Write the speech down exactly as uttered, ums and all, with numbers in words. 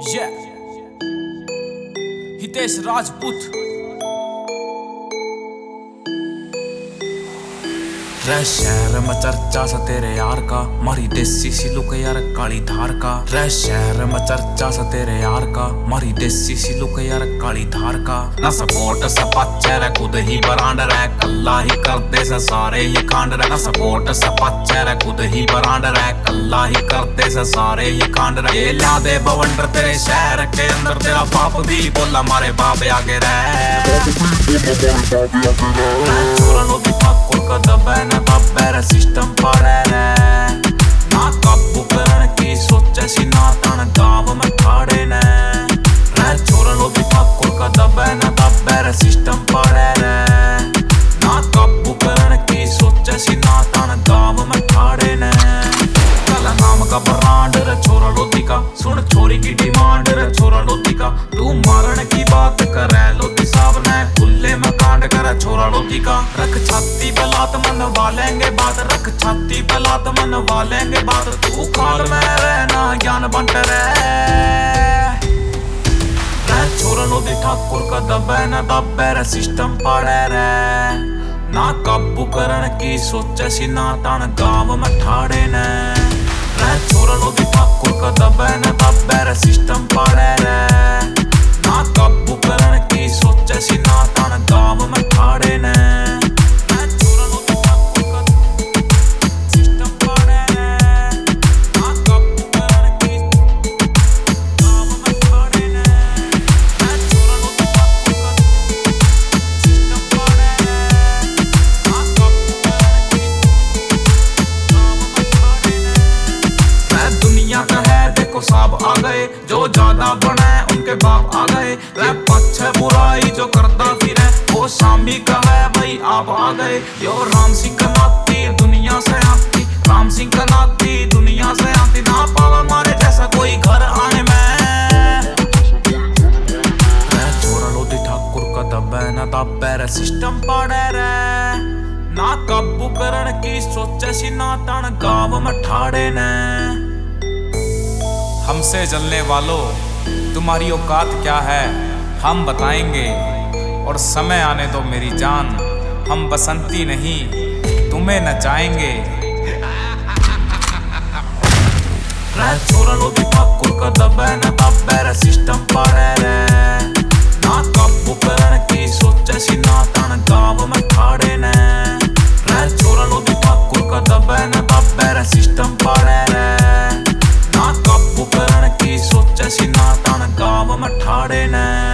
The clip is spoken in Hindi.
Yeah. हितेश राजपूत रह शहर में चर्चा सा तेरे यार का, मारी देसी सी लुक यार काली धार का। रह शहर में चर्चा सा तेरे यार का, मारी देसी सी लुक यार काली धार का। ना सपोर्ट सपाचे रे खुद ही बरांड रे, कल्ला ही करते से सारे ही कांड रे। ना सपोर्ट सपाचे रे खुद ही बरांड रे, कल्ला ही करते से सारे ही कांड रे। ये ला दे बवंडर तेरे शहर के अंदर, तेरा बाप भी बोला मारे बाप आगे रे। छोरा लो भी ठाकुर का दबे ना दबे सिस्टम पड़े रे। ना काबू करने की सोचे सी ना तन गाँव में ठाड़े ने। छोरा लो भी ठाकुर का दबे ना दबे सिस्टम पड़े रे। ना काबू करने की सोचे सी ना तन गाँव में ठाड़े ने। काला नाम का ब्रांड रे छोरा लोधी का, सुन छोरी की डिमांड रे छोरा लोधी का। तू मारने की बात करे लोधी साहब ने, खुले में कांड करे छोरा लोधी का। रख छाती पे लात मनवा लेंगे बात, रख छाती पे लात मनवा लेंगे बात। तू खाल में रहना ज्ञान बंट रे। छोरा लोधी ठाकुर का दबे न दबे रे सिस्टम पड़े रे। ना काबू करने की सोचे सी ना तन गाँव में ठाड़े ने। छोरा लोधी ठाकुर का दबे न दबे रे सिस्टम पड़े रे। ना काबू करने की सोचे सी ना तन गाँव में ठाड़े ने। छोरा लोधी ठाकुर का सिस्टम पड़े रे। ना काबू करने की गाँव में ठाड़े ने। छोरा लोधी ठाकुर का सिस्टम पड़े रे। ना काबू करने की गाँव में ठाड़े ने। दुनिया का है देखो साब आ गए, जो ज्यादा बने उनके बाप आ गए। वह पक्ष बुराई जो करता फिरे, वो शामी का है भाई आप आ गए। यो राम सिंह का नाती दुनिया से आती, राम सिंह का नाती दुनिया से आती। ना पावा मारे जैसा कोई घर आने में। छोरा लोधी ठाकुर का दबे न दबे रे सिस्टम पड़े रे। ना काबू करने की सोचे सी ना तन गाँव में ठाड़े ने। हमसे जलने वालों तुम्हारी औकात क्या है हम बताएंगे, और समय आने दो मेरी जान, हम बसंती नहीं तुम्हें नचाएंगे। छोरा लोधी ठाकुर का दबे न दबे रे सिस्टम पड़े रे। ना काबू करने की सोचे सी ना तन गाँव में ठाड़े ने। छोरा लोधी ठाकुर का दबे न दबे रे सिस्टम पड़े रे। ना काबू करने की सोचे सी ना तन गाँव में ठाड़े ने।